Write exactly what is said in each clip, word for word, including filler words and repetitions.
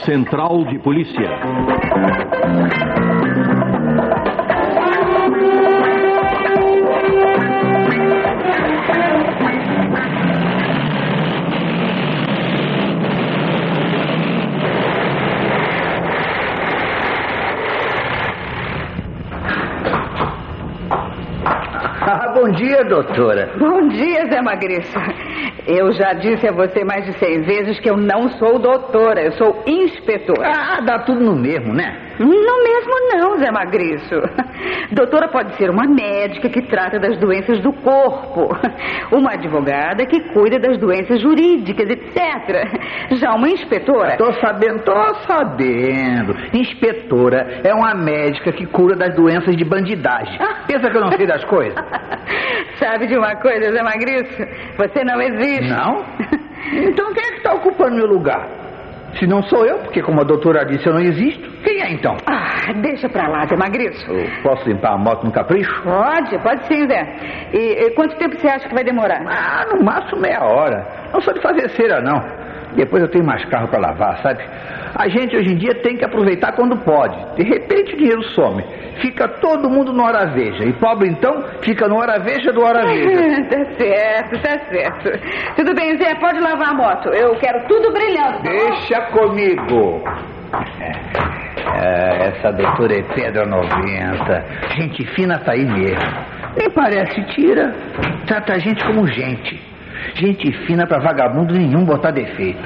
Central de Polícia. Bom dia, doutora. Bom dia, Zé Magriço. Eu já disse a você mais de seis vezes que eu não sou doutora, eu sou inspetora. Ah, dá tudo no mesmo, né? No mesmo não, Zé Magriço. Doutora pode ser uma médica que trata das doenças do corpo, uma advogada que cuida das doenças jurídicas, etcétera. Já uma inspetora... Tô sabendo, tô sabendo. Inspetora é uma médica que cura das doenças de bandidagem. Pensa que eu não sei das coisas? Sabe de uma coisa, Zé Magriço? Você não existe. Não? Então quem é que está ocupando meu lugar? Se não sou eu, porque como a doutora disse eu não existo, quem é então? Ah, deixa pra lá, Zé Magriço. Eu posso limpar a moto no capricho? Pode, pode sim, Zé. E, e quanto tempo você acha que vai demorar? Ah, no máximo meia hora. Não sou de fazer cera, não. Depois eu tenho mais carro para lavar, sabe? A gente hoje em dia tem que aproveitar quando pode. De repente o dinheiro some. Fica todo mundo no hora veja. E pobre então fica no hora veja do hora veja. Tá certo, tá certo. Tudo bem, Zé, pode lavar a moto. Eu quero tudo brilhando. Deixa comigo. É, essa doutora é pedra noventa. Gente fina tá aí mesmo. Nem parece tira. Trata a gente como gente. Gente fina pra vagabundo nenhum botar defeito.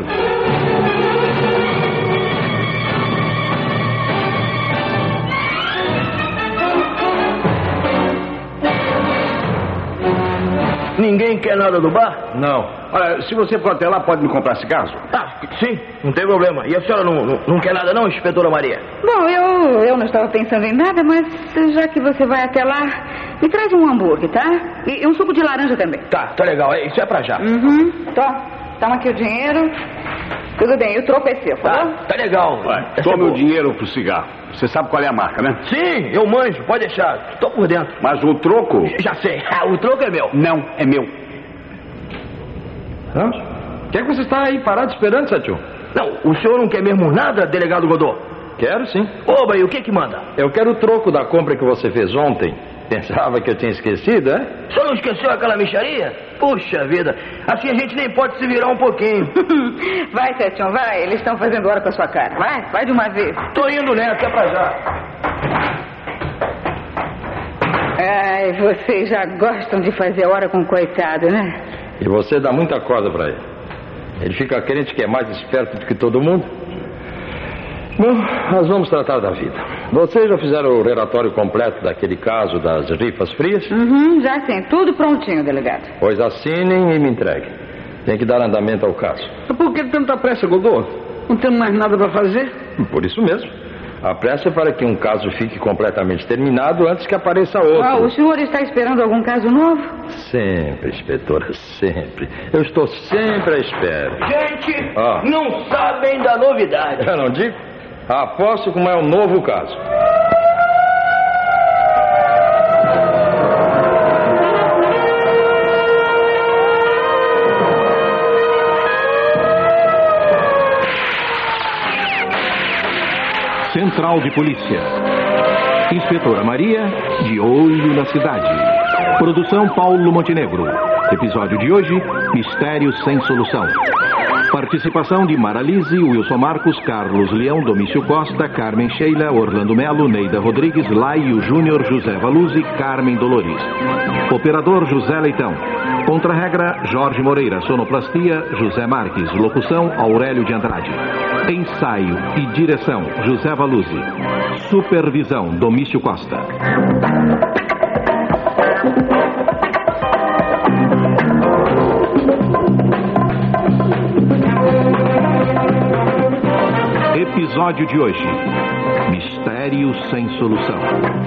Ninguém quer nada do bar? Não. Olha, se você for até lá, pode me comprar cigarros? Ah, sim, não tem problema. E a senhora não, não, não quer nada não, inspetora Maria? Bom, eu, eu não estava pensando em nada, mas já que você vai até lá, me traz um hambúrguer, tá? E, e um suco de laranja também. Tá, tá legal. Isso é pra já. Uhum. Toma, toma aqui o dinheiro. Tudo bem, e o troco é seu, falou? Tá, tá legal. Vai, tome o dinheiro pro cigarro. Você sabe qual é a marca, né? Sim, eu manjo, pode deixar. Tô por dentro. Mas o troco... Já sei, o troco é meu. Não, é meu. Hã? O que é que você está aí parado esperando, Satião? Não, o senhor não quer mesmo nada, delegado Godot? Quero sim. Oba, e o que que manda? Eu quero o troco da compra que você fez ontem. Pensava que eu tinha esquecido, é? O senhor não esqueceu aquela mixaria? Puxa vida, assim a gente nem pode se virar um pouquinho. Vai, Setião, vai. Eles estão fazendo hora com a sua cara. Vai, vai de uma vez. Tô indo nessa, é pra já. Ai, vocês já gostam de fazer hora com o coitado, né? E você dá muita corda pra ele. Ele fica crente que é mais esperto do que todo mundo. Bom, nós vamos tratar da vida. Vocês já fizeram o relatório completo daquele caso das rifas frias? Uhum, já sim. Tudo prontinho, delegado. Pois assinem e me entreguem. Tem que dar andamento ao caso. Por que tanta pressa, Godot? Não temos mais nada pra fazer? Por isso mesmo. A pressa é para que um caso fique completamente terminado antes que apareça outro. Ah, o senhor está esperando algum caso novo? Sempre, inspetora, sempre. Eu estou sempre à espera. Gente, Ah. não sabem da novidade. Eu não digo? Aposto como é um novo caso. Central de Polícia. Inspetora Maria, de olho na cidade. Produção Paulo Montenegro. Episódio de hoje, Mistério Sem Solução. Participação de Maralise, Wilson Marcos, Carlos Leão, Domício Costa, Carmen Sheila, Orlando Melo, Neida Rodrigues, Laio Júnior, José Valuzzi, Carmen Dolores. Operador José Leitão. Contra-regra, Jorge Moreira. Sonoplastia, José Marques. Locução, Aurélio de Andrade. Ensaio e direção, José Valuzzi. Supervisão, Domício Costa. Episódio de hoje: Mistério Sem Solução.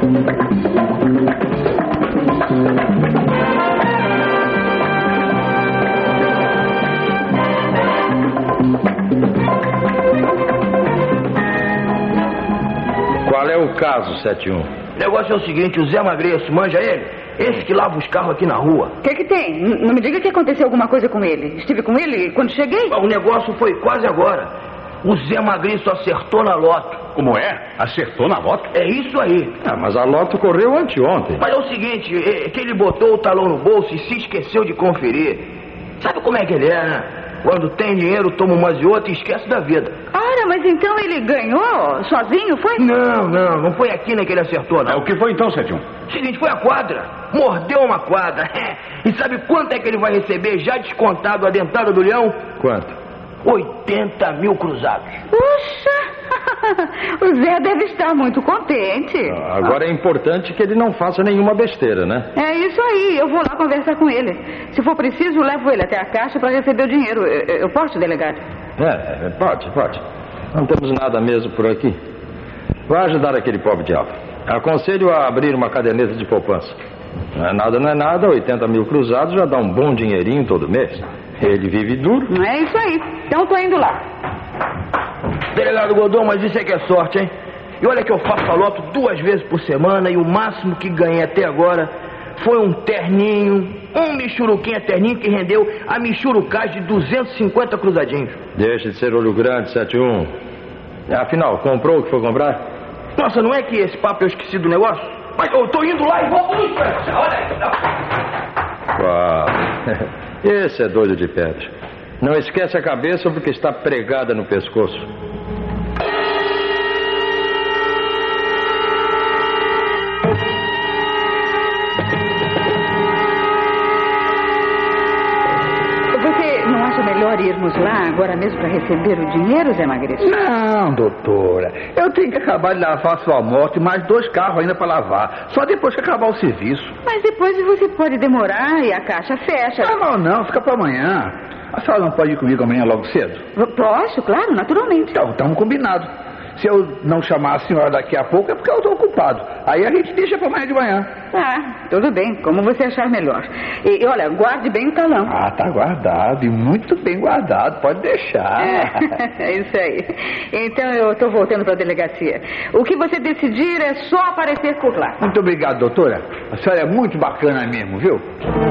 Qual é o caso, sete um? O negócio é o seguinte, o Zé Magriço, manja ele? Esse que lava os carros aqui na rua. O que que tem? N- não me diga que aconteceu alguma coisa com ele. Estive com ele quando cheguei. O negócio foi quase agora. O Zé Magriço acertou na loto. Como é? Acertou na loto? É isso aí. Ah, mas a loto correu anteontem. Mas é o seguinte, é que ele botou o talão no bolso e se esqueceu de conferir. Sabe como é que ele é, né? Quando tem dinheiro, toma umas e outras e esquece da vida. Ora, mas então ele ganhou sozinho, foi? Não, não, não foi aqui, né, que ele acertou, não. É, o que foi então, Sete um? Seguinte, foi a quadra. Mordeu uma quadra. E sabe quanto é que ele vai receber já descontado a dentada do leão? Quanto? oitenta mil cruzados. Puxa! O Zé deve estar muito contente. Agora é importante que ele não faça nenhuma besteira, né? É isso aí, eu vou lá conversar com ele. Se for preciso, levo ele até a caixa para receber o dinheiro. Eu, eu posso, delegado? É, pode, pode. Não temos nada mesmo por aqui. Vai ajudar aquele pobre diabo. Aconselho a abrir uma caderneta de poupança. Não é nada, não é nada, oitenta mil cruzados já dá um bom dinheirinho todo mês. Ele vive duro. É isso aí, então tô indo lá. Delegado Godot, mas isso é que é sorte, hein? E olha que eu faço a loto duas vezes por semana e o máximo que ganhei até agora foi um terninho, um michuruquinha terninho que rendeu a michurucagem de duzentos e cinquenta cruzadinhos. Deixa de ser olho grande, sete um. Afinal, comprou o que foi comprar? Nossa, não é que esse papo eu esqueci do negócio? Mas eu tô indo lá e vou muito, olha aí. Uau. Esse é doido de pedra. Não esquece a cabeça porque está pregada no pescoço. Você não acha melhor irmos lá agora mesmo para receber o dinheiro, Zé Magriço? Não, doutora. Eu tenho que acabar de lavar sua moto e mais dois carros ainda para lavar. Só depois que acabar o serviço. Mas depois você pode demorar e a caixa fecha. Não, não, não. Fica para amanhã. A senhora não pode ir comigo amanhã logo cedo? Posso, claro, naturalmente. Então, estamos combinados. Se eu não chamar a senhora daqui a pouco é porque eu estou ocupado. Aí a gente deixa para amanhã de manhã. Ah, tudo bem, como você achar melhor. E, e olha, guarde bem o talão. Ah, tá guardado e muito bem guardado, pode deixar. É, é isso aí. Então eu estou voltando para a delegacia. O que você decidir é só aparecer por lá. Muito obrigado, doutora. A senhora é muito bacana mesmo, viu?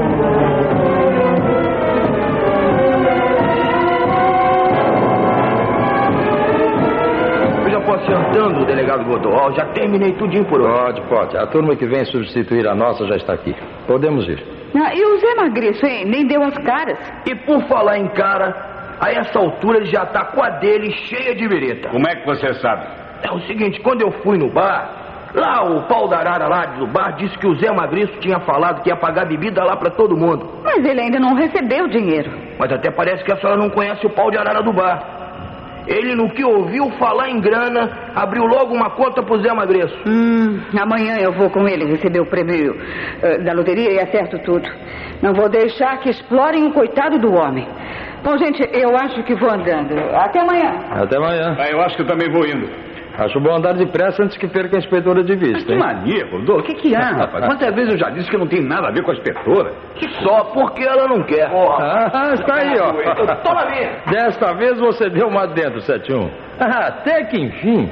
Posso ir andando, delegado Godot? Já terminei tudinho por hoje. Pode, pode. A turma que vem substituir a nossa já está aqui. Podemos ir. Ah, e o Zé Magriço, hein? Nem deu as caras. E por falar em cara, a essa altura ele já tá com a dele cheia de birita. Como é que você sabe? É o seguinte, quando eu fui no bar, lá o pau da arara lá do bar disse que o Zé Magriço tinha falado que ia pagar bebida lá pra todo mundo. Mas ele ainda não recebeu o dinheiro. Mas até parece que a senhora não conhece o pau de arara do bar. Ele, no que ouviu falar em grana, abriu logo uma conta pro Zé Magriço. Hum, amanhã eu vou com ele receber o prêmio uh, da loteria e acerto tudo. Não vou deixar que explorem o coitado do homem. Bom, gente, eu acho que vou andando. Até amanhã. Até amanhã. Ah, eu acho que eu também vou indo. Acho bom andar depressa antes que perca a inspetora de vista, Que hein? mania, Godot. O que que há, rapaz? Quantas vezes eu já disse que não tem nada a ver com a inspetora? Que só porque ela não quer. Ah, está aí, ó. Toma minha. Desta vez você deu uma dentro, sete um. Ah, até que enfim.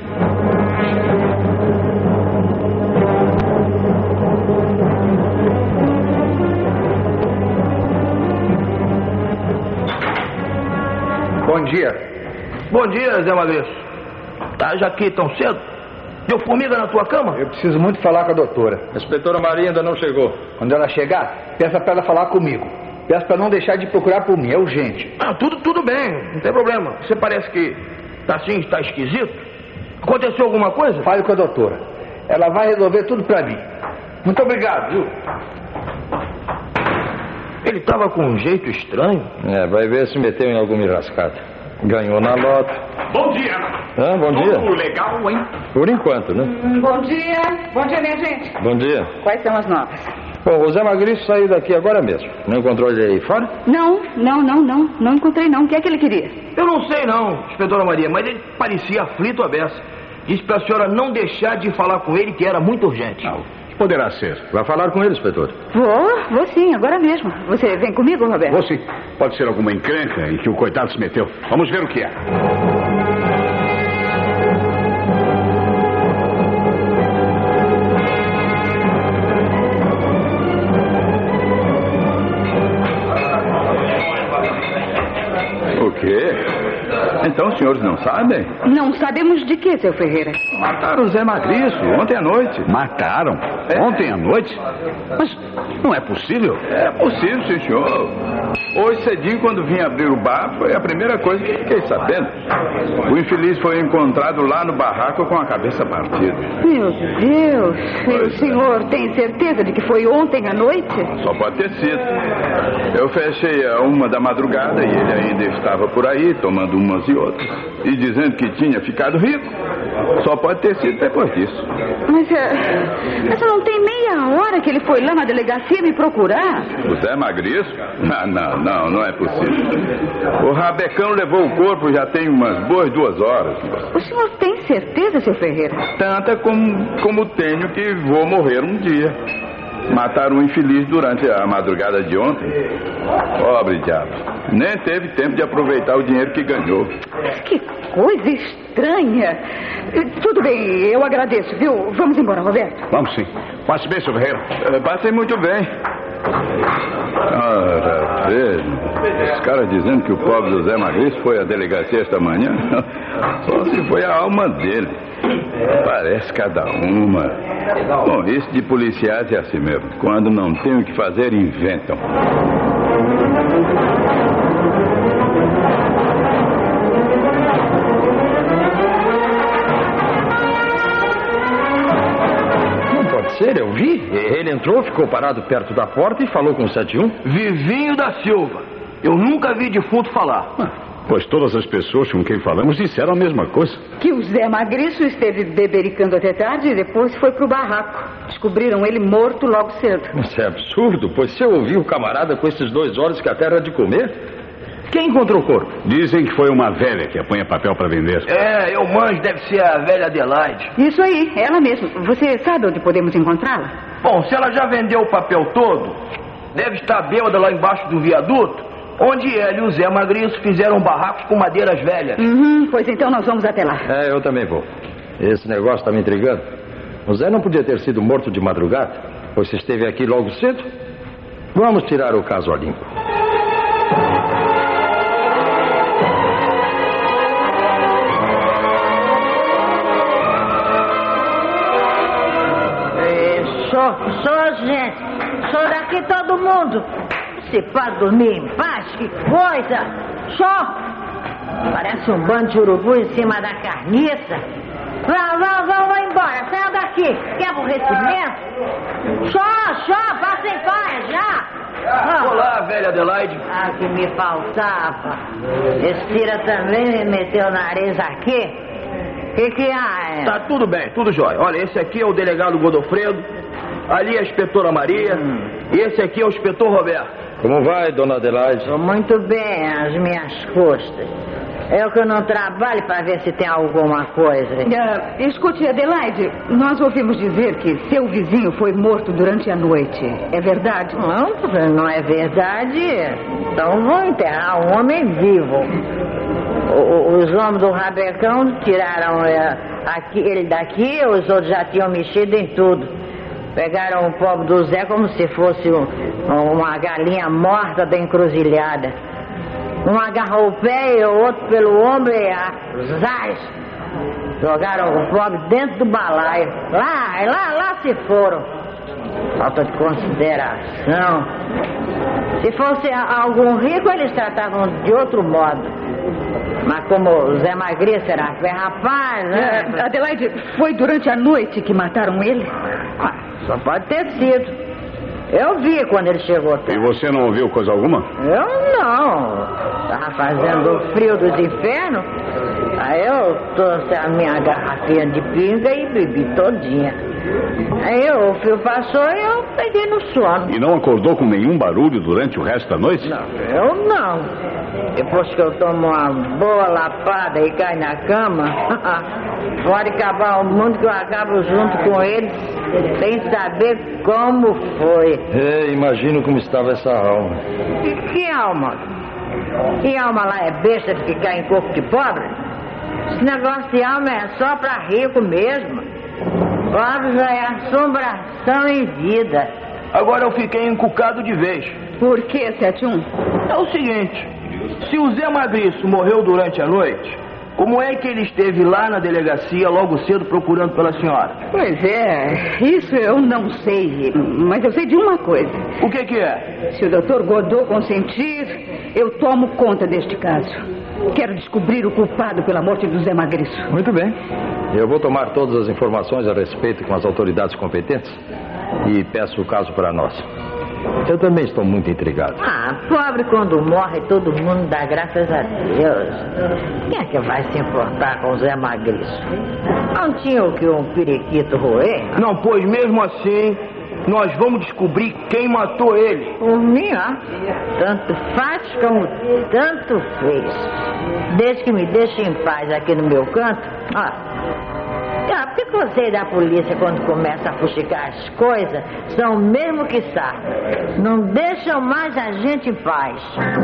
Bom dia. Bom dia, Zé Magriço. Tá já aqui tão cedo? Deu formiga na tua cama? Eu preciso muito falar com a doutora. A inspetora Maria ainda não chegou. Quando ela chegar, peça para ela falar comigo. Peço para não deixar de procurar por mim, é urgente. Ah, tudo, tudo bem, não tem problema. Você parece que tá assim, está esquisito. Aconteceu alguma coisa? Fale com a doutora. Ela vai resolver tudo para mim. Muito obrigado, viu? Ele tava com um jeito estranho. É, vai ver se meteu em alguma enrascada. Ganhou na loto. Bom dia. Ah, bom dia. Tudo legal, hein? Por enquanto, né? Hum, bom dia. Bom dia, minha gente. Bom dia. Quais são as novas? Bom, o Zé Magriço saiu daqui agora mesmo. Não encontrou ele aí fora? Não, não, não, não. Não encontrei, não. O que é que ele queria? Eu não sei não, inspetora Maria, mas ele parecia aflito à beça. Disse pra senhora não deixar de falar com ele, que era muito urgente. Não, poderá ser. Vai falar com ele, inspetor. Vou, vou sim, agora mesmo. Você vem comigo, Roberto? Vou sim. Pode ser alguma encrenca em que o coitado se meteu. Vamos ver o que é. O quê? Então os senhores não sabem? Não sabemos de que, seu Ferreira? Mataram o Zé Magriço ontem à noite. Mataram? É. Ontem à noite? Mas não é possível. É possível, sim, senhor. Hoje cedinho, quando vim abrir o bar, foi a primeira coisa que fiquei sabendo. O infeliz foi encontrado lá no barraco com a cabeça partida. Meu Deus. E o senhor tem certeza de que foi ontem à noite? Só pode ter sido. Eu fechei a uma da madrugada e ele ainda estava por aí, tomando umas e outras. E dizendo que tinha ficado rico. Só pode ter sido depois disso. Mas, é, mas não tem meia hora que ele foi lá na delegacia me procurar? O Zé Magriço? Ah, não, não, não é possível. O Rabecão levou o corpo já tem umas boas duas horas. O senhor tem certeza, seu Ferreira? Tanta como, como tenho que vou morrer um dia. Mataram um infeliz durante a madrugada de ontem. Pobre diabo. Nem teve tempo de aproveitar o dinheiro que ganhou. Que coisa estranha. Tudo bem, eu agradeço, viu? Vamos embora, Roberto. Vamos sim. Passe bem, seu Ferreira. Uh, passei muito bem. Ora, velho. Os caras dizendo que o pobre do Zé Magriço foi à delegacia esta manhã. Só se foi a alma dele. Parece cada uma. Bom, isso de policiais é assim mesmo. Quando não tem o que fazer, inventam. Não pode ser, eu vi. Ele entrou, ficou parado perto da porta e falou com o sete um. Vivinho da Silva. Eu nunca vi defunto falar. Ah, pois todas as pessoas com quem falamos disseram a mesma coisa. Que o Zé Magriço esteve bebericando até tarde e depois foi pro barraco. Descobriram ele morto logo cedo. Isso é absurdo, pois se eu ouvi o camarada com esses dois olhos que a terra é de comer... Quem encontrou o corpo? Dizem que foi uma velha que apanha papel para vender. É, eu manjo, deve ser a velha Adelaide. Isso aí, ela mesma. Você sabe onde podemos encontrá-la? Bom, se ela já vendeu o papel todo, deve estar bêbada lá embaixo do viaduto, onde ela e o Zé Magriço fizeram barracos com madeiras velhas. Uhum, pois então nós vamos até lá. É, eu também vou. Esse negócio está me intrigando. O Zé não podia ter sido morto de madrugada, pois se esteve aqui logo cedo. Vamos tirar o caso a limpo. Só, só, gente. Só daqui todo mundo. Se pode dormir em paz, que coisa. Só. Parece um bando de urubu em cima da carniça. Vão, vão, vão, vão embora. Saiam daqui. Quer aborrecimento? Só, só, passa em paz, já. Ah, olá, velha Adelaide. Ah, que me faltava. Esse tira também me meteu o nariz aqui. O que que há? Tá tudo bem, tudo jóia. Olha, esse aqui é o delegado Godofredo, ali é a inspetora Maria, hum. e esse aqui é o inspetor Roberto. Como vai, dona Adelaide? Estou muito bem, as minhas costas. Eu que não trabalho para ver se tem alguma coisa. Uh, escute, Adelaide, nós ouvimos dizer que seu vizinho foi morto durante a noite. É verdade? Não, não é verdade. Então vão enterrar um homem vivo. O, os homens do Rabecão tiraram é, aqui, ele daqui, os outros já tinham mexido em tudo. Pegaram o pobre do Zé como se fosse um, uma galinha morta da encruzilhada. Um agarrou o pé e o outro pelo ombro e a zaz. Jogaram o pobre dentro do balaio. Lá, lá, lá se foram. Falta de consideração. Se fosse algum rico, eles tratavam de outro modo. Mas como o Zé Magriço era foi rapaz, né? É, Adelaide, foi durante a noite que mataram ele? Ah, só pode ter sido. Eu vi quando ele chegou. E você não ouviu coisa alguma? Eu não. Tava fazendo o frio dos infernos. Aí eu trouxe a minha garrafinha de pinga e bebi todinha. Aí o fio passou e eu peguei no sono. E não acordou com nenhum barulho durante o resto da noite? Não, eu não. Depois que eu tomo uma boa lapada e caio na cama, pode acabar o mundo que eu acabo junto com eles, sem saber como foi. É, imagino como estava essa alma. Que, que alma? Que alma lá é besta de ficar em corpo de pobre? Esse negócio de alma é só pra rico mesmo. Pobre já é assombração em vida. Agora eu fiquei encucado de vez. Por que, sete um? É o seguinte, Se o Zé Magriço morreu durante a noite, como é que ele esteve lá na delegacia logo cedo procurando pela senhora? Pois é, isso eu não sei, mas eu sei de uma coisa. O que que é? Se o doutor Godot consentir, eu tomo conta deste caso. Quero descobrir o culpado pela morte do Zé Magriço. Muito bem. Eu vou tomar todas as informações a respeito com as autoridades competentes e peço o caso para nós. Eu também estou muito intrigado. Ah, pobre quando morre, todo mundo dá graças a Deus. Quem é que vai se importar com o Zé Magriço? Não tinha o que um periquito roer? Não, pois mesmo assim, nós vamos descobrir quem matou ele. Por mim, ó. Tanto faz como tanto fez. Desde que me deixe em paz aqui no meu canto, ó. Ah, porque vocês da polícia, quando começam a fuxicar as coisas, são o mesmo que sabe. Não deixam mais a gente em paz.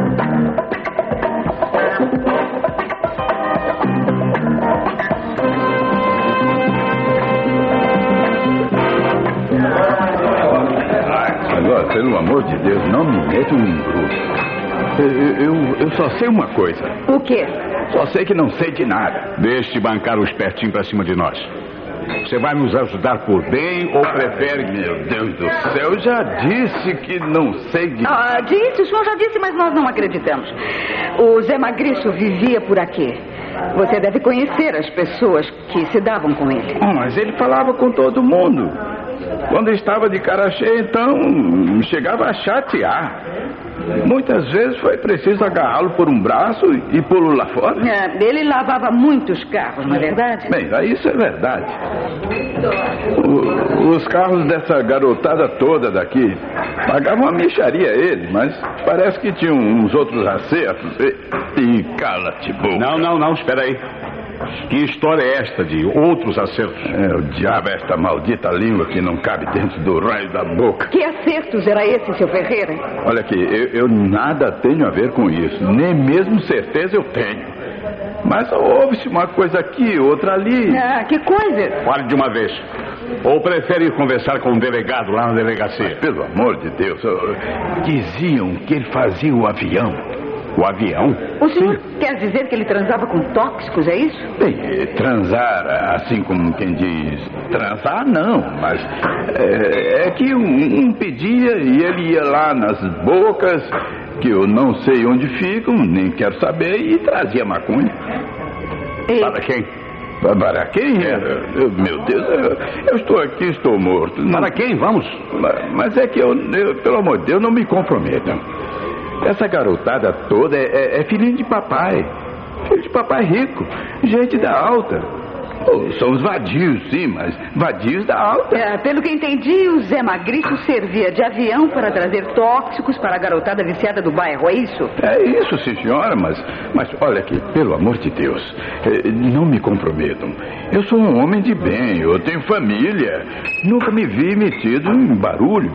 Agora, pelo amor de Deus, não me metam em grupo. Eu, eu, eu só sei uma coisa. O quê? Só sei que não sei de nada. Deixe de bancar o espertinho pra cima de nós. Você vai nos ajudar por bem ou prefere... Meu Deus do céu, eu já disse que não sei de... Ah, disse, o senhor já disse, mas nós não acreditamos. O Zé Magriço vivia por aqui. Você deve conhecer as pessoas que se davam com ele. Oh, mas ele falava com todo mundo. Quando estava de cara cheia, então, me chegava a chatear. Muitas vezes foi preciso agarrá-lo por um braço e pô-lo lá fora. É, ele lavava muitos carros, não é verdade? Bem, isso é verdade. O, os carros dessa garotada toda daqui pagavam a mixaria a ele, mas parece que tinham uns outros acertos. E, e cala-te, boca. Não, não, não, espera aí. Que história é esta de outros acertos? É, o diabo é esta maldita língua que não cabe dentro do raio da boca. Que acertos era esse, seu Ferreira? Olha aqui, eu, eu nada tenho a ver com isso. Nem mesmo certeza eu tenho. Mas houve-se uma coisa aqui, outra ali. Ah, que coisa? Fale de uma vez. Ou prefere ir conversar com um delegado lá na delegacia? Mas, pelo amor de Deus, diziam que ele fazia o avião. O avião? O senhor Sim. quer dizer que ele transava com tóxicos, é isso? Bem, transar, assim como quem diz, transar não, mas é, é que um, um pedia e ele ia lá nas bocas, que eu não sei onde ficam, nem quero saber, e trazia maconha. E... Para quem? Para quem? É. Eu, meu Deus, eu, eu estou aqui, estou morto. Para quem? Vamos. Mas, mas é que eu, eu, pelo amor de Deus, não me comprometam. Essa garotada toda é, é, é filhinho de papai. Filho de papai rico. Gente da alta. Oh, são os vadios, sim, mas vadios da alta. É, pelo que entendi, o Zé Magriço servia de avião para trazer tóxicos para a garotada viciada do bairro, é isso? É isso, sim, senhora, mas, mas olha aqui, pelo amor de Deus, não me comprometam. Eu sou um homem de bem, eu tenho família. Nunca me vi metido em barulho.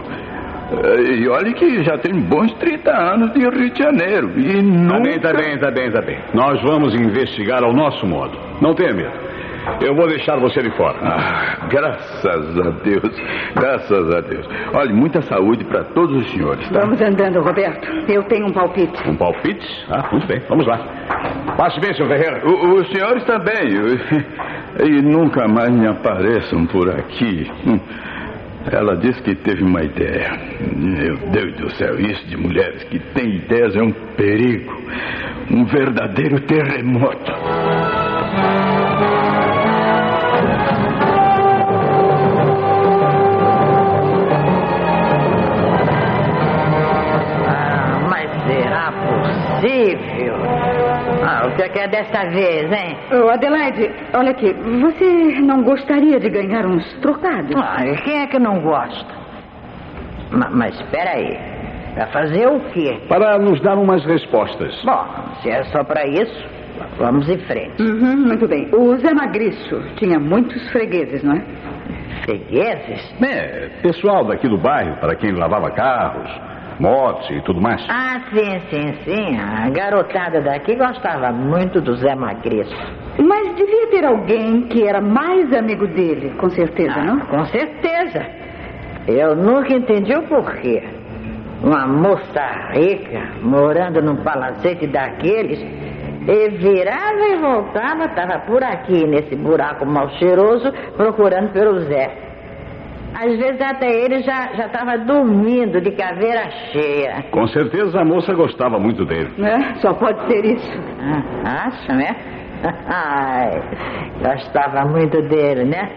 E olha que já tem bons trinta anos de Rio de Janeiro. E nunca... Tá bem, tá bem, tá bem, tá bem. Nós vamos investigar ao nosso modo. Não tenha medo. Eu vou deixar você de fora. Ah, graças a Deus, graças a Deus. Olha, muita saúde para todos os senhores, tá? Vamos andando, Roberto. Eu tenho um palpite. Um palpite? Ah, muito bem, vamos lá. Passe bem, seu Ferreira. O, os senhores também. E nunca mais me apareçam por aqui. Ela disse que teve uma ideia. Meu Deus do céu, isso de mulheres que têm ideias é um perigo. Um verdadeiro terremoto. Ah, mas será possível? Ah, o que é que é desta vez, hein? Ô, Adelaide, olha aqui, você não gostaria de ganhar uns trocados? Ah, e quem é que não gosta? Ma- Mas espera aí, pra fazer o quê? Para nos dar umas respostas. Bom, se é só pra isso, vamos em frente. Uhum, muito bem. O Zé Magriço tinha muitos fregueses, não é? Fregueses? É, pessoal daqui do bairro, para quem lavava carros, motos e tudo mais. Ah, sim, sim, sim. A garotada daqui gostava muito do Zé Magriço. Mas devia ter alguém que era mais amigo dele, com certeza, Ah, não? com certeza. Eu nunca entendi o porquê. uma moça rica morando num palacete daqueles, e virava e voltava, estava por aqui, nesse buraco mal cheiroso, procurando pelo Zé. Às vezes até ele já já estava dormindo de caveira cheia. Com certeza a moça gostava muito dele. É, só pode ser isso. Ah, acha, né? Ai, gostava muito dele, né?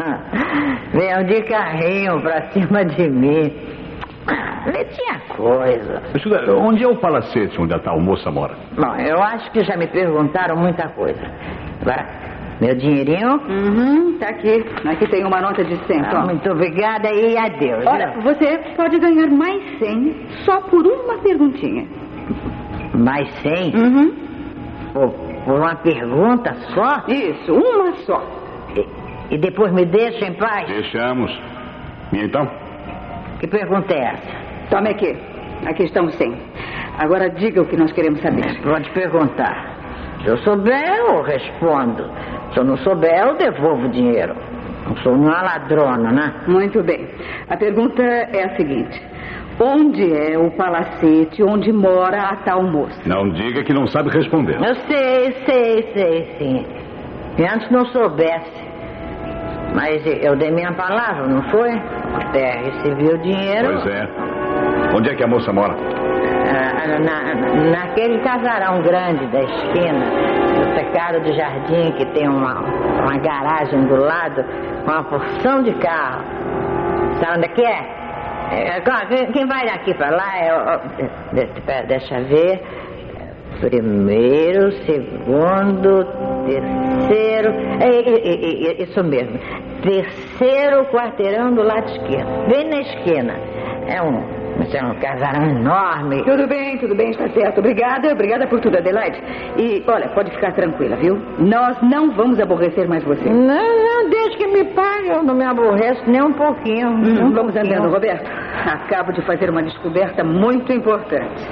Veio de carrinho pra cima de mim. Ah, ele tinha coisa. Escuta, onde é o palacete onde a tal moça mora? Bom, eu acho que já me perguntaram muita coisa. Agora, meu dinheirinho? Uhum, tá aqui. Aqui tem uma nota de cem. Ah, muito obrigada e adeus. Olha, você pode ganhar mais cem só por uma perguntinha. Mais cem? Uhum. Por, por uma pergunta só? Isso, uma só. E, e depois me deixa em paz? Deixamos. E então? Que pergunta é essa? Tome aqui. Aqui estão os cem. Agora diga o que nós queremos saber. Pode perguntar. Se eu souber, eu respondo. Se eu não souber, eu devolvo o dinheiro. Não sou uma ladrona, né? Muito bem. A pergunta é a seguinte. Onde é o palacete onde mora a tal moça? Não diga que não sabe responder. Eu sei, sei, sei, sim. E antes não soubesse. Mas eu dei minha palavra, não foi? Até recebi o dinheiro. Pois é. Onde é que a moça mora? Ah, na, naquele casarão grande da esquina, no cercado de jardim, que tem uma, uma garagem do lado, com uma porção de carro. Sabe onde é que é? é quem vai daqui pra lá é... é deixa ver... Primeiro, segundo, terceiro... É, é, é, é, isso mesmo. Terceiro quarteirão do lado esquerdo. Bem na esquina. É um... Mas é um casarão enorme. Tudo bem, tudo bem, está certo. Obrigada, obrigada por tudo, Adelaide. E, olha, pode ficar tranquila, viu? Nós não vamos aborrecer mais você. Não, não, desde que me pague, eu não me aborreço nem um pouquinho. Hum, um vamos pouquinho. andando, Roberto. Acabo de fazer uma descoberta muito importante.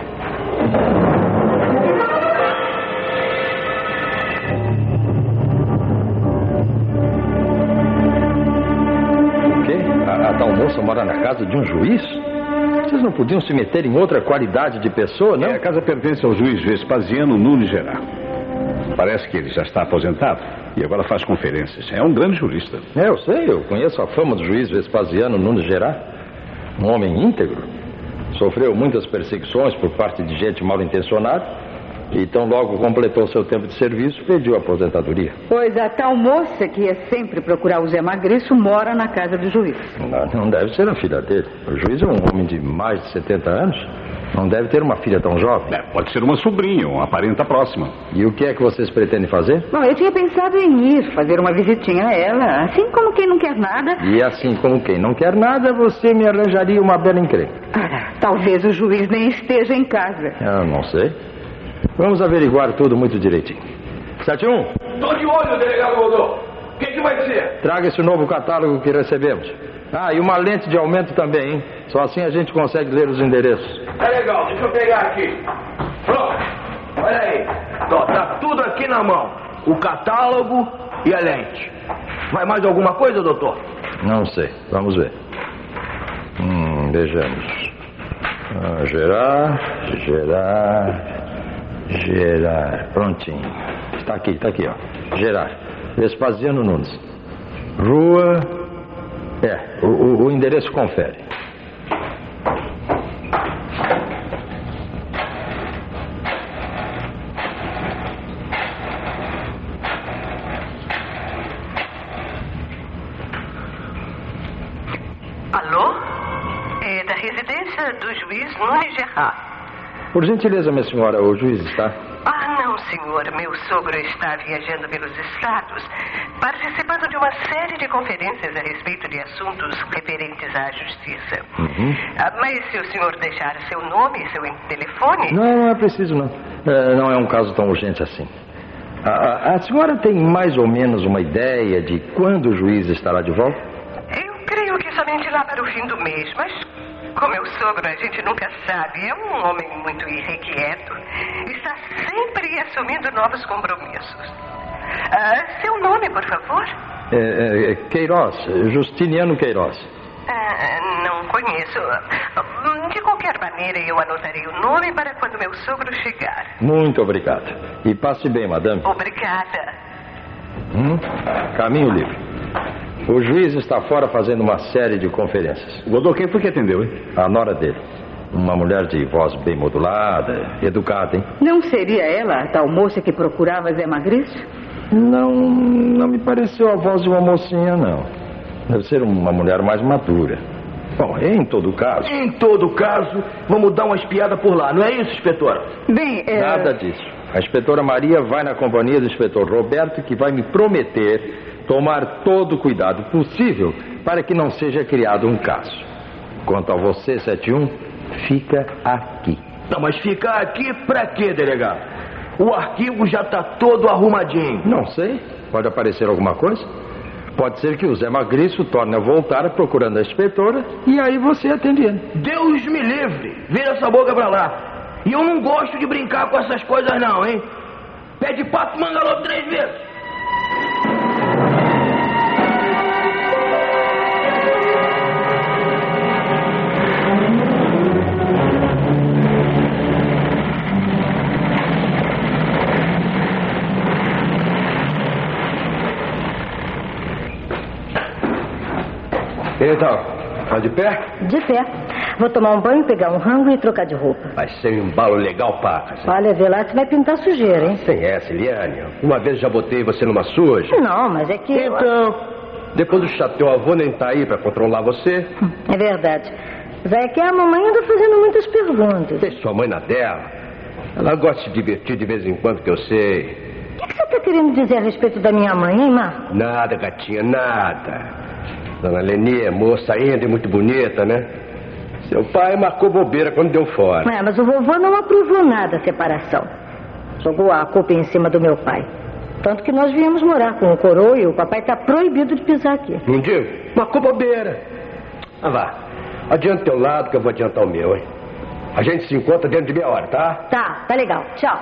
O quê? A, a tal moça mora na casa de um juiz? Vocês não podiam se meter em outra qualidade de pessoa, não? É, a casa pertence ao juiz Vespasiano Nunes Gerard. Parece que ele já está aposentado e agora faz conferências. É um grande jurista. É, eu sei, eu conheço a fama do juiz Vespasiano Nunes Gerard. Um homem íntegro. Sofreu muitas perseguições por parte de gente mal intencionada. E tão logo completou seu tempo de serviço, pediu aposentadoria. Pois a tal moça que ia sempre procurar o Zé Magriço mora na casa do juiz. Não, não deve ser a filha dele. O juiz é um homem de mais de setenta anos. Não deve ter uma filha tão jovem. É, pode ser uma sobrinha, uma parenta próxima. E o que é que vocês pretendem fazer? Bom, eu tinha pensado em ir fazer uma visitinha a ela, assim como quem não quer nada. E assim como quem não quer nada, você me arranjaria uma bela encrenca. Ah, talvez o juiz nem esteja em casa. Eu não sei. Vamos averiguar tudo muito direitinho. sete um. Tô de olho, delegado Godô. O que, que vai ser? Traga esse novo catálogo que recebemos. Ah, e uma lente de aumento também, hein? Só assim a gente consegue ler os endereços. Tá legal, deixa eu pegar aqui. Pronto. Olha aí. Ó, tá tudo aqui na mão. O catálogo e a lente. Vai mais alguma coisa, doutor? Não sei. Vamos ver. Hum, vejamos. Ah, gerar, gerar... Gerar, prontinho. Está aqui, está aqui, ó. Gerar, Vespasiano Nunes. Rua... É, o, o, o endereço confere. Alô? É da residência do juiz Nunes Gerard. Por gentileza, minha senhora, o juiz está? Ah, não, senhor. Meu sogro está viajando pelos estados, participando de uma série de conferências a respeito de assuntos referentes à justiça. Uhum. Ah, mas se o senhor deixar seu nome e seu telefone... Não, não é preciso, não. É, não é um caso tão urgente assim. A, a, a senhora tem mais ou menos uma ideia de quando o juiz estará de volta? Eu creio que somente lá para o fim do mês, mas... Com meu sogro, a gente nunca sabe. É um homem muito irrequieto. Está sempre assumindo novos compromissos. Ah, seu nome, por favor? É, é, Queiroz, Justiniano Queiroz. Ah, não conheço. De qualquer qualquer maneira, eu anotarei o nome para quando meu sogro chegar. Muito obrigado. E passe bem, madame. Obrigada. Hum? Caminho livre. O juiz está fora fazendo uma série de conferências. Godot, quem foi que atendeu, hein? A nora dele. Uma mulher de voz bem modulada, educada, hein? Não seria ela a tal moça que procurava Zé Magrício? Não, não me pareceu a voz de uma mocinha, não. Deve ser uma mulher mais madura. Bom, em todo caso... Em todo caso, vamos dar uma espiada por lá, não é isso, inspetora? Bem, é... Nada disso. A inspetora Maria vai na companhia do inspetor Roberto, que vai me prometer tomar todo o cuidado possível para que não seja criado um caso. Quanto a você, sete um, fica aqui. Não, mas ficar aqui pra quê, delegado? O arquivo já tá todo arrumadinho. Não sei. Pode aparecer alguma coisa? Pode ser que o Zé Magrício torne a voltar procurando a inspetora e aí você atende ele. Deus me livre. Vira essa boca pra lá. E eu não gosto de brincar com essas coisas não, hein? Pede papo, mangalô três vezes. Então, tá de pé? De pé. Vou tomar um banho, pegar um rango e trocar de roupa. Vai ser um embalo legal, Paca. Olha, vê lá se vai pintar sujeira, hein? Sem essa, Eliane. Uma vez já botei você numa suja. Não, mas é que... Então, depois do chato teu avô nem tá aí pra controlar você. É verdade. Mas é que a mamãe anda fazendo muitas perguntas. Deixa sua mãe na dela. Ela gosta de se divertir de vez em quando, que eu sei. O que, que você tá querendo dizer a respeito da minha mãe, hein, Marco? Nada, gatinha, nada. Dona Leni é moça ainda e muito bonita, né? Seu pai marcou bobeira quando deu fora. É, mas o vovô não aprovou nada a separação. Jogou a culpa em cima do meu pai. Tanto que nós viemos morar com o coroa e o papai está proibido de pisar aqui. Não digo? Marcou bobeira. Ah, vá. Adianta teu lado que eu vou adiantar o meu, hein? A gente se encontra dentro de meia hora, tá? Tá, tá legal. Tchau.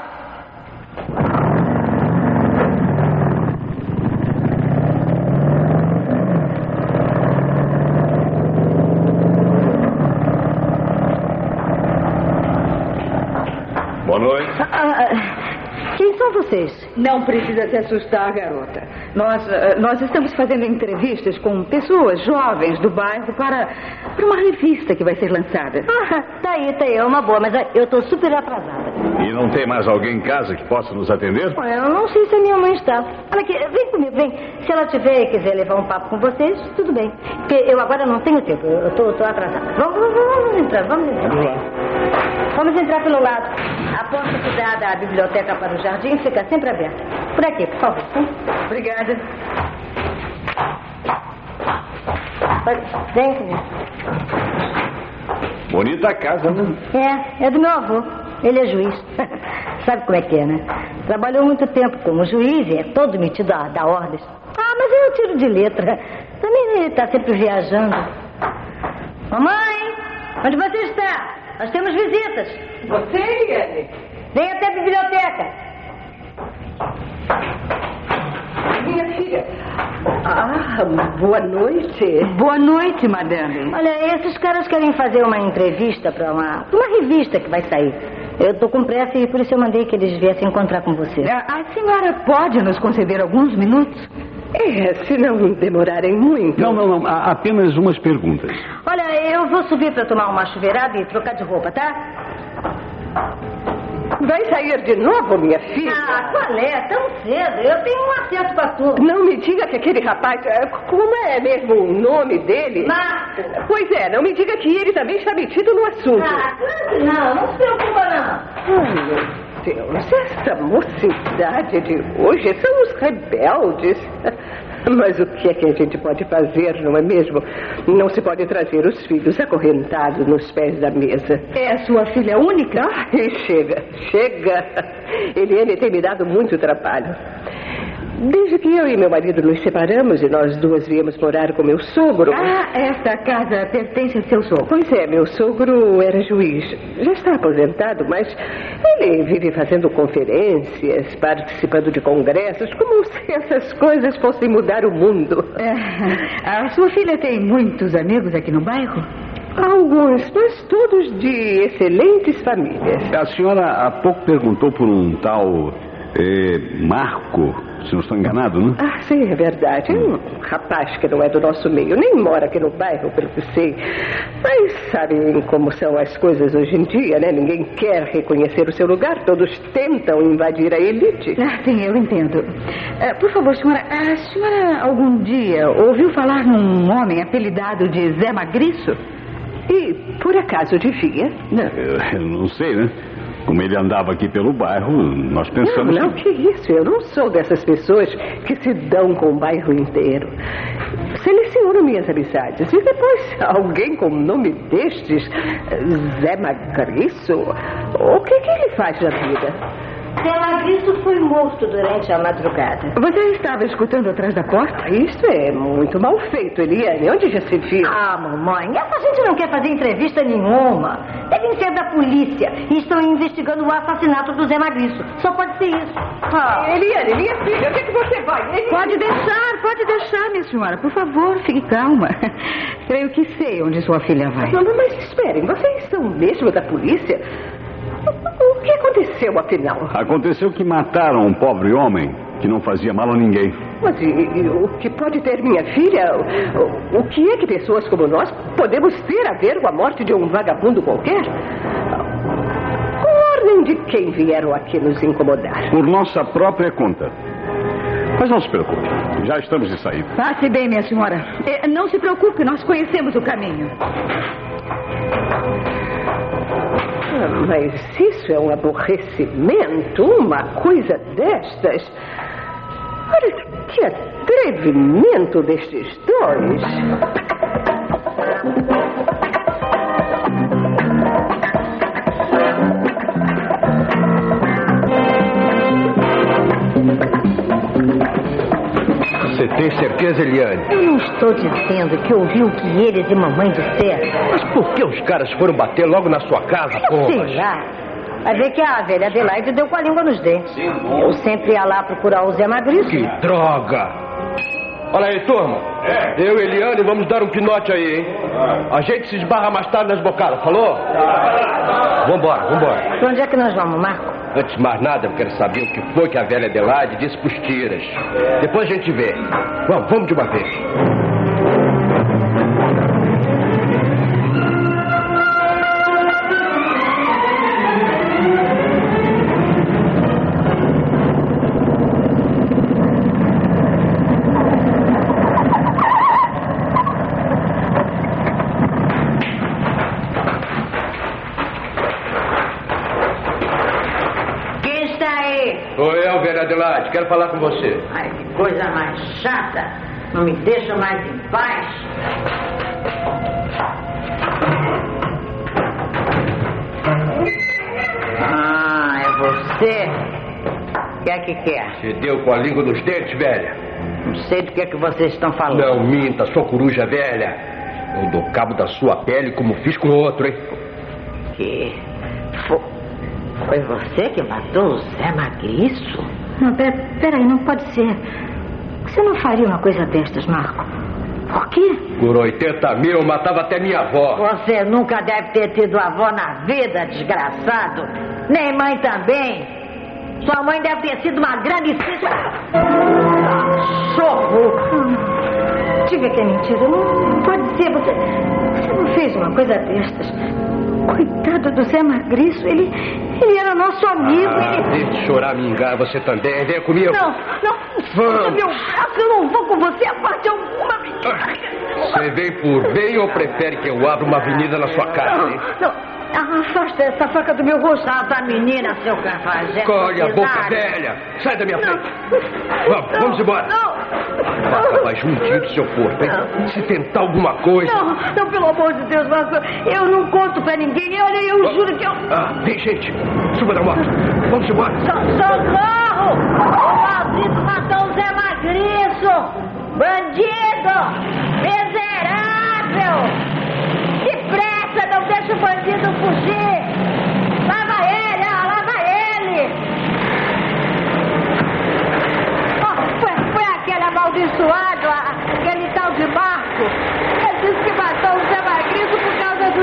Boa noite. Ah, quem são vocês? Não precisa se assustar, garota. Nós, uh, nós estamos fazendo entrevistas com pessoas jovens do bairro para, para uma revista que vai ser lançada. Ah, tá aí, tá aí, é uma boa, mas eu tô super atrasada. E não tem mais alguém em casa que possa nos atender? Olha, eu não sei se a minha mãe está. Olha aqui, vem comigo, vem. Se ela tiver e quiser levar um papo com vocês, tudo bem. Porque eu agora não tenho tempo, eu tô, tô atrasada. Vamos, vamos, vamos entrar, vamos entrar. Vamos lá. Vamos entrar pelo lado. A porta que dá da biblioteca para o jardim fica sempre aberta. Por aqui, por favor. Obrigada. Vem comigo. Bonita a casa, né? É, é do meu avô. Ele é juiz. Sabe como é que é, né? Trabalhou muito tempo como juiz e é todo metido a dar ordens. Ah, mas eu tiro de letra. Também ele está sempre viajando. Mamãe, onde você está? Nós temos visitas. Você, Eliane? Vem até a biblioteca. Minha filha. Ah, boa noite. Boa noite, madame. Olha, esses caras querem fazer uma entrevista para uma, uma revista que vai sair. Eu tô com pressa e por isso eu mandei que eles viessem encontrar com você. A, a senhora pode nos conceder alguns minutos? É, se não demorarem muito. Não, não, não. A- apenas umas perguntas. Olha, eu vou subir para tomar uma chuveirada e trocar de roupa, tá? Vai sair de novo, minha filha? Ah, qual é? Tão cedo. Eu tenho um acerto com a turma. Não me diga que aquele rapaz... é, Como é mesmo o nome dele? Marco. Pois é, não me diga que ele também está metido no assunto. Ah, claro que não. Não se preocupa, não. Ai, meu Deus, essa mocidade de hoje são os rebeldes. Mas o que é que a gente pode fazer, não é mesmo? Não se pode trazer os filhos acorrentados nos pés da mesa. É a sua filha única? Ah, chega, chega. Eliane tem me dado muito trabalho. Desde que eu e meu marido nos separamos e nós duas viemos morar com meu sogro... Ah, esta casa pertence ao seu sogro? Pois é, meu sogro era juiz. Já está aposentado, mas ele vive fazendo conferências, participando de congressos, como se essas coisas fossem mudar o mundo. É, a sua filha tem muitos amigos aqui no bairro? Alguns, mas todos de excelentes famílias. A senhora há pouco perguntou por um tal eh, Marco, se não estou enganado, não? Ah, sim, é verdade. É um rapaz que não é do nosso meio, nem mora aqui no bairro, pelo que sei. Mas sabem como são as coisas hoje em dia, né? Ninguém quer reconhecer o seu lugar, todos tentam invadir a elite. Ah, sim, eu entendo. Uh, por favor, senhora, a senhora algum dia ouviu falar num homem apelidado de Zé Magriço? E por acaso devia? Não. Eu, eu não sei, né? Como ele andava aqui pelo bairro, nós pensamos... Não, não, que isso. Eu não sou dessas pessoas que se dão com o bairro inteiro. Seleciono minhas amizades. E depois, alguém com o nome destes, Zé Magriço, o que, que ele faz na vida? Zé Magriço foi morto durante a madrugada. Você estava escutando atrás da porta? Isso é muito mal feito, Eliane. Onde já se viu? Ah, mamãe, essa gente não quer fazer entrevista nenhuma. Devem ser da polícia e estão investigando o assassinato do Zé Magriço. Só pode ser isso. Ah, Eliane, minha filha, o que, é que você vai? Eliane? Pode deixar, pode deixar, minha senhora. Por favor, fique calma. Creio que sei onde sua filha vai. Não, mas esperem, vocês são mesmo da polícia? O que aconteceu, afinal? Aconteceu que mataram um pobre homem que não fazia mal a ninguém. Mas e, e, o que pode ter minha filha? O, o que é que pessoas como nós podemos ter a ver com a morte de um vagabundo qualquer? Com ordem de quem vieram aqui nos incomodar? Por nossa própria conta. Mas não se preocupe, já estamos de saída. Passe bem, minha senhora. Não se preocupe, nós conhecemos o caminho. Mas isso é um aborrecimento, uma coisa destas. Olha que atrevimento destes dois. Você tem certeza, Eliane? Eu não estou dizendo que ouvi o que eles e mamãe disseram. Mas por que os caras foram bater logo na sua casa, Eu sei lá. Vai ver que a velha Adelaide deu com a língua nos dentes. Eu sempre ia lá procurar o Zé Magriço. Que droga! Olha aí, turma. É. Eu e Eliane vamos dar um pinote aí, hein? A gente se esbarra mais tarde nas bocadas, falou? Vambora, vambora. Pra onde é que nós vamos, Marco? Antes de mais nada, eu quero saber o que foi que a velha Adelaide disse pros tiras. Depois a gente vê. Vamos, vamos de uma vez. Oi, eu, velha Adelaide, quero falar com você. Ai, que coisa mais chata. Não me deixa mais em paz. Ah, é você? O que é que quer? Você deu com a língua nos dentes, velha? Não sei do que é que vocês estão falando. Não minta, sua coruja velha. Eu dou cabo da sua pele como fiz com o outro, hein? Que... Foi... Foi você que matou o Zé Magriço? Não, pera, peraí, não pode ser. Você não faria uma coisa destas, Marco? Por quê? Por oitenta mil eu matava até minha avó. Você nunca deve ter tido avó na vida, desgraçado. Nem mãe também. Sua mãe deve ter sido uma grande... Socorro! Diga que é mentira. Não pode ser. Você, você não fez uma coisa destas. Coitado do Zé Magriço, ele, ele era nosso amigo. Ah, ele... Deixe de chorar, me engana, você também. Vem comigo. Não, não. Vamos. Meu braço, eu não vou com você a parte alguma. Você vem por bem ou prefere que eu abra uma avenida na sua casa, hein? Não, não. Afasta essa faca do meu rosto. Salta, menina, seu cafajé. Colhe a boca velha. Sai da minha frente. Vamos, não, vamos embora. Não. Vai acabar juntinho do seu corpo, hein? Não. Se tentar alguma coisa... Não, não, pelo amor de Deus, Marco. Eu não conto pra ninguém. Olha, eu oh. juro que eu... Ah, vem, gente. Suba da moto. Vamos embora. So, socorro! O maldito matou o Zé Magriço! Bandido! Miserável! Depressa, não deixa o bandido fugir! Lava ele, ah, lava ele! Oh, foi, foi aquele amaldiçoado, aquele tal de Marco. Ele disse que matou o Zé Magriço por causa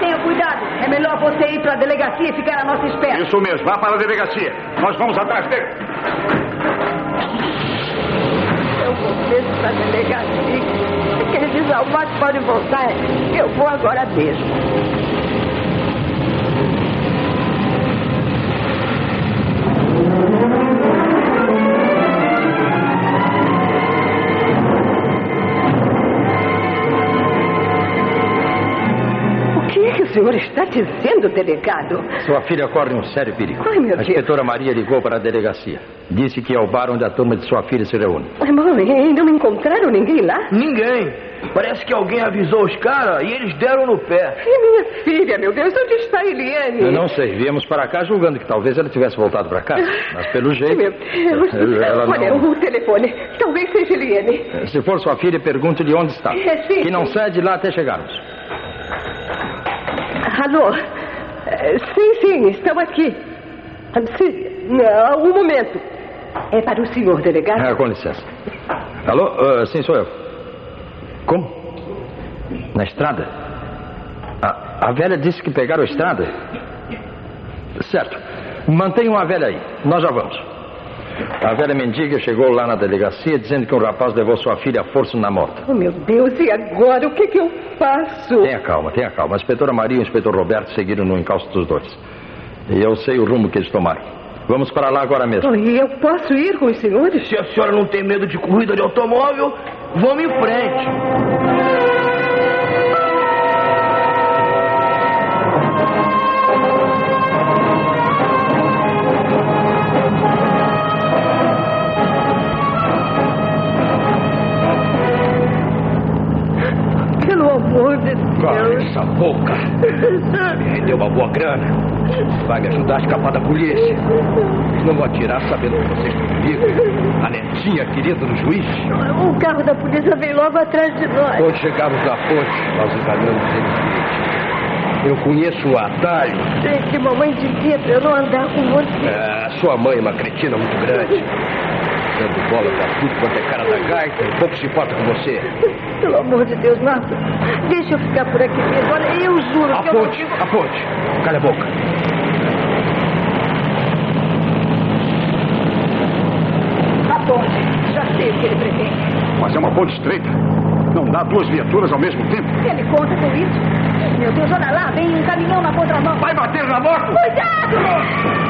tenha cuidado. É melhor você ir para a delegacia e ficar à nossa espera. Isso mesmo, vá para a delegacia. Nós vamos atrás dele. Eu vou mesmo para a delegacia. Se aqueles desalmados podem voltar, eu vou agora mesmo. O senhor está dizendo, delegado? Sua filha corre um sério perigo. Ai, meu a Deus. inspetora Maria ligou para a delegacia. Disse que é o bar onde a turma de sua filha se reúne. Ai, mãe, e não encontraram ninguém lá? Ninguém. Parece que alguém avisou os caras e eles deram no pé. E minha filha, meu Deus, onde está a Eliane? Eu não sei. Viemos para cá julgando que talvez ela tivesse voltado para casa. Mas pelo jeito... Meu Deus. Ela Olha, não... o telefone. Talvez seja Eliane. Se for sua filha, pergunte-lhe onde está. É, sim, que não sim. saia de lá até chegarmos. Alô? Sim, sim, estão aqui. Sim, não, um momento. É para o senhor, delegado? Ah, com licença. Alô? Uh, sim, sou eu. Como? Na estrada? A, a velha disse que pegaram a estrada? Certo. Mantenham a velha aí. Nós já vamos. A velha mendiga chegou lá na delegacia dizendo que um rapaz levou sua filha à força na moto. Oh, meu Deus, e agora? O que, que eu faço? Tenha calma, tenha calma. A inspetora Maria e o inspetor Roberto seguiram no encalço dos dois. E eu sei o rumo que eles tomaram. Vamos para lá agora mesmo. Oh, e eu posso ir com os senhores? Se a senhora não tem medo de corrida de automóvel, vamos em frente. Cala essa boca. Me rendeu uma boa grana. Vai me ajudar a escapar da polícia. Eles não vão atirar sabendo que você está comigo. A netinha querida do juiz. O carro da polícia veio logo atrás de nós. Quando chegamos na ponte, nós enganamos ele. Eu conheço o atalho. Sei que mamãe dizia pra eu não andar com você. Ah, sua mãe é uma cretina muito grande. Dando bola pra tudo quanto é cara da gaita e pouco se importa com você. Pelo amor de Deus, Marta, deixa eu ficar por aqui mesmo. Olha, eu juro a que ponte, eu não... A ponte, cala a boca. A ponte, já sei o que ele pretende. Mas é uma ponte estreita. Não dá duas viaturas ao mesmo tempo. Ele conta com isso? Meu Deus, olha lá, vem um caminhão na contramão. Vai bater na moto! Cuidado!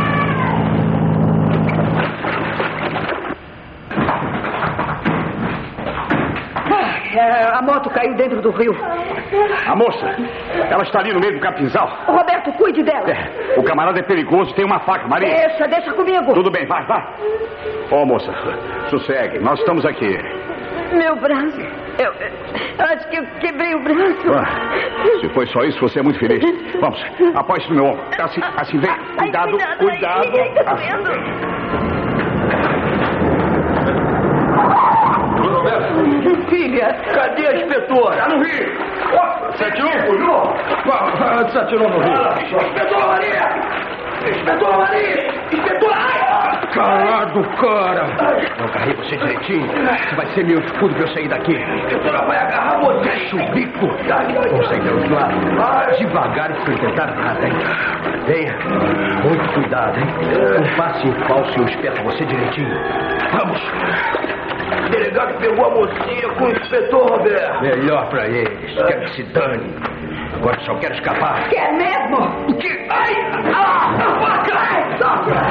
É, a moto caiu dentro do rio. A moça, ela está ali no meio do capinzal. Roberto, cuide dela. É, o camarada é perigoso, tem uma faca, Maria. Deixa, deixa comigo. Tudo bem, vai, vai. Ô, moça, sossegue, nós estamos aqui. Meu braço. Eu, eu acho que eu quebrei o braço. Ah, se foi só isso, você é muito feliz. Vamos, apoie-se no meu ombro. Assim, assim vem. Cuidado, Ai, cuidado. cuidado. Ai, tá Assim. doendo. Filha, cadê a inspetora? Tá no rio. Você atirou, fugiu? Você atirou no rio. Inspetora Maria! Inspetora Maria! Inspetora! Ai! Calado, cara! Não carrei você direitinho. Você vai ser meu escudo pra eu sair daqui. A inspetora vai agarrar você! Deixa o bico! Vamos sair pelos lados. Devagar e sem tentar nada, hein? Venha. Muito cuidado, hein? Um passe em falso e eu espeto você direitinho. Vamos! O delegado pegou a mocinha com o inspetor Roberto. Melhor pra eles. Quero que se dane. Agora só quero escapar. Quer mesmo? O quê? Ai! Ah! A faca! Ai! Sogra!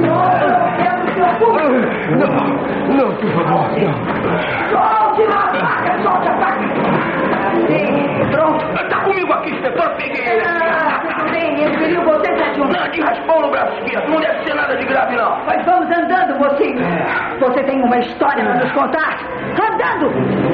Não, não, por favor, não. Solte a faca! Solte a faca! Sim, pronto. Tá comigo aqui, inspetor. Peguei ele. Ah, tudo bem, eu queria você pra junto. Nada de raspão no braço esquerdo. Não deve ser nada de grave, não. Mas vamos andando, mocinho. Você tem uma história pra nos contar? Andando!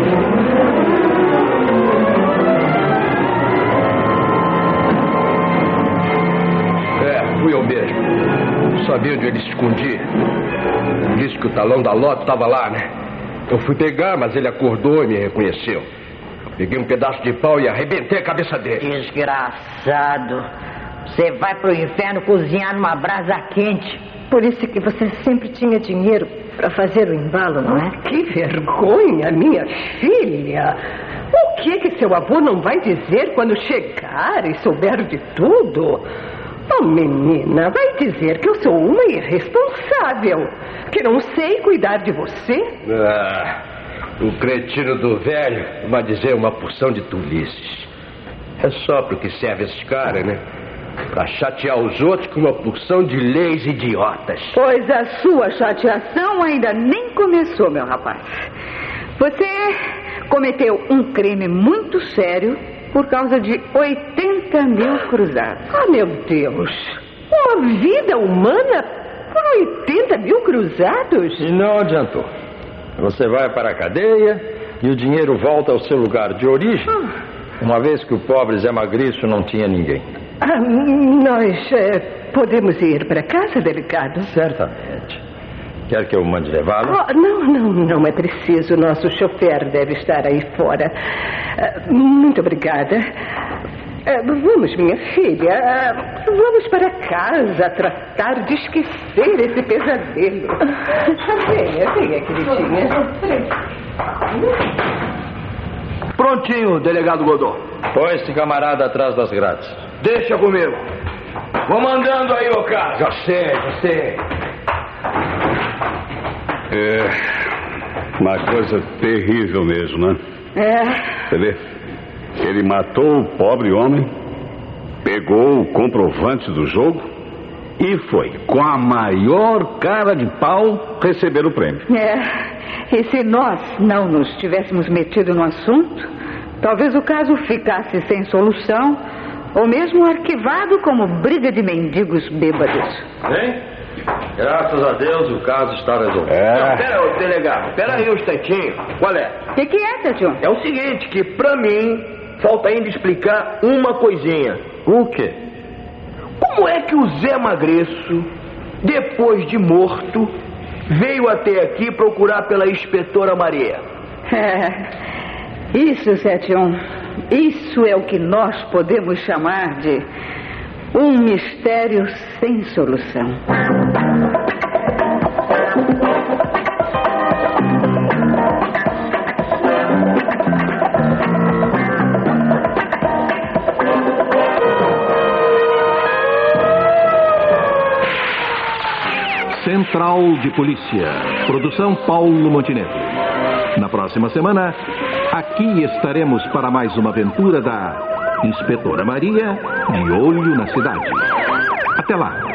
É, fui eu mesmo. Sabia onde ele se escondia. Disse que o talão da lote estava lá, né? Eu fui pegar, mas ele acordou e me reconheceu. Peguei um pedaço de pau e arrebentei a cabeça dele. Desgraçado. Você vai pro inferno cozinhar numa brasa quente. Por isso que você sempre tinha dinheiro para fazer o embalo, não é? Que vergonha, minha filha. O que que seu avô não vai dizer quando chegar e souber de tudo? Oh, menina, vai dizer que eu sou uma irresponsável, que não sei cuidar de você? Ah, o cretino do velho vai dizer uma porção de tolices. É só pro que serve esses caras, né? Pra chatear os outros com uma porção de leis idiotas. Pois a sua chateação ainda nem começou, meu rapaz. Você cometeu um crime muito sério por causa de oitenta mil cruzados. Ah, meu Deus! Uma vida humana por oitenta mil cruzados? E não adiantou. Você vai para a cadeia e o dinheiro volta ao seu lugar de origem, uma vez que o pobre Zé Magriço não tinha ninguém. Ah, nós é, podemos ir para casa, delegado? Certamente. Quer que eu mande levá-lo? Oh, não, não, não é preciso. Nosso chofer deve estar aí fora. Uh, muito obrigada. Uh, vamos, minha filha. Uh, vamos para casa tratar de esquecer esse pesadelo. Venha, venha, queridinha. Prontinho, delegado Godot. Põe esse camarada atrás das grades. Deixa comigo. Vou mandando aí, ô cara. Já sei, já sei. É uma coisa terrível mesmo, né? É. Você vê? Ele matou o pobre homem, pegou o comprovante do jogo e foi, com a maior cara de pau, receber o prêmio. É. E se nós não nos tivéssemos metido no assunto, talvez o caso ficasse sem solução, ou mesmo arquivado como briga de mendigos bêbados. Hein? Graças a Deus o caso está resolvido. É. Não, pera, ô, delegado, pera aí um instantinho. Qual é? O que, que é, Sérgio? É o seguinte, que pra mim falta ainda explicar uma coisinha. O quê? Como é que o Zé Magriço, depois de morto, veio até aqui procurar pela inspetora Maria? É, isso, sete um, isso é o que nós podemos chamar de um mistério sem solução. Central de Polícia. Produção Paulo Montenegro. Na próxima semana, aqui estaremos para mais uma aventura da Inspetora Maria de Olho na Cidade. Até lá.